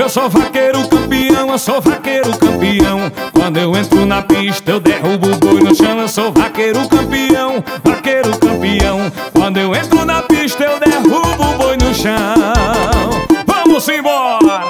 sou vaqueiro campeão, eu sou vaqueiro campeão. Quando eu entro na pista eu derrubo o boi no chão. Eu sou vaqueiro campeão, vaqueiro campeão. Quando eu entro na pista eu derrubo o boi no chão. Vamos embora!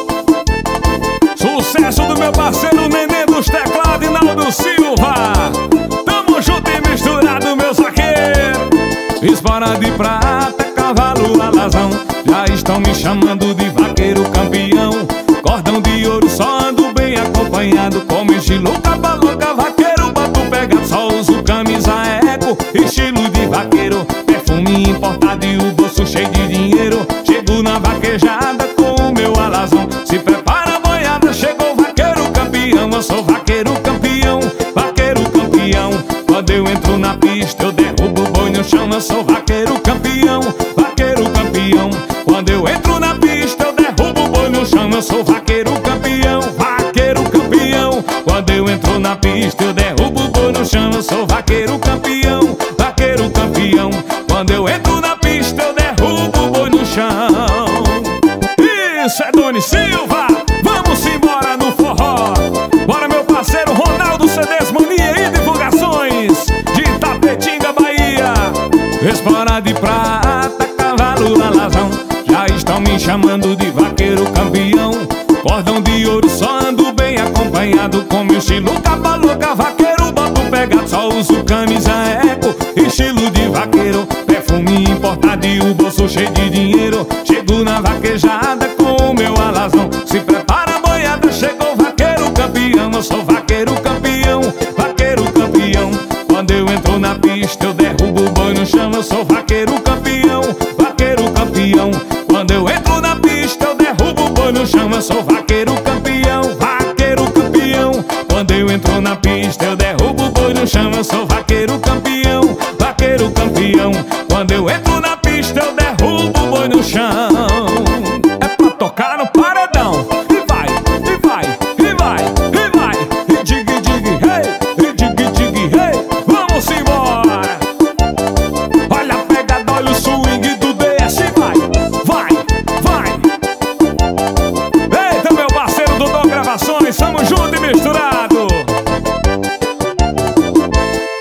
Sucesso do meu parceiro Nenê dos teclados, Inaldo Silva. Tamo junto e misturado, meus vaqueiros. Espora de prata, cavalo alazão, já estão me chamando de vaqueiro campeão. Cordão de ouro, só ando bem acompanhado. Como estilo capa louca, vaqueiro bato pega. Só uso camisa eco, estilo de vaqueiro. Perfume importado e o bolso cheio de dinheiro. Chego na vaquejada com o meu alazão. Se prepara a boiada, chegou o vaqueiro campeão. Eu sou vaqueiro campeão, vaqueiro campeão. Quando eu entro na pista eu derrubo o boi no chão. Eu sou vaqueiro campeão, vaqueiro campeão. Quando eu entro na pista eu derrubo o boi no chão. Eu sou vaqueiro campeão, vaqueiro campeão. Quando eu entro na pista eu derrubo o boi no chão. Eu sou vaqueiro campeão, vaqueiro campeão. Quando eu entro na pista eu derrubo o boi no chão. Isso é Doni Silva. Vamos embora no forró. Bora, meu parceiro Ronaldo CDs Mania e Divulgações de Itapetinga, Bahia. Espora de prata, cavalo alazão, já estão me chamando de vaqueiro campeão. Cordão de ouro, só ando bem acompanhado. Com meu estilo capa louca, vaqueiro bato pegado. Só uso camisa eco, estilo de vaqueiro. Perfume importado e o bolso cheio de dinheiro. Chego na vaquejada com o meu alazão. Se prepara a boiada, chegou o vaqueiro campeão. Eu sou vaqueiro campeão, vaqueiro campeão. Quando eu entro na pista eu derrubo o boi no chão. Eu sou vaqueiro campeão, vaqueiro campeão. Quando eu entro na pista eu derrubo o boi no chão. Eu sou vaqueiro campeão, vaqueiro campeão. Quando eu entro na pista eu derrubo o boi no chão. Eu sou vaqueiro campeão, vaqueiro campeão. Quando eu entro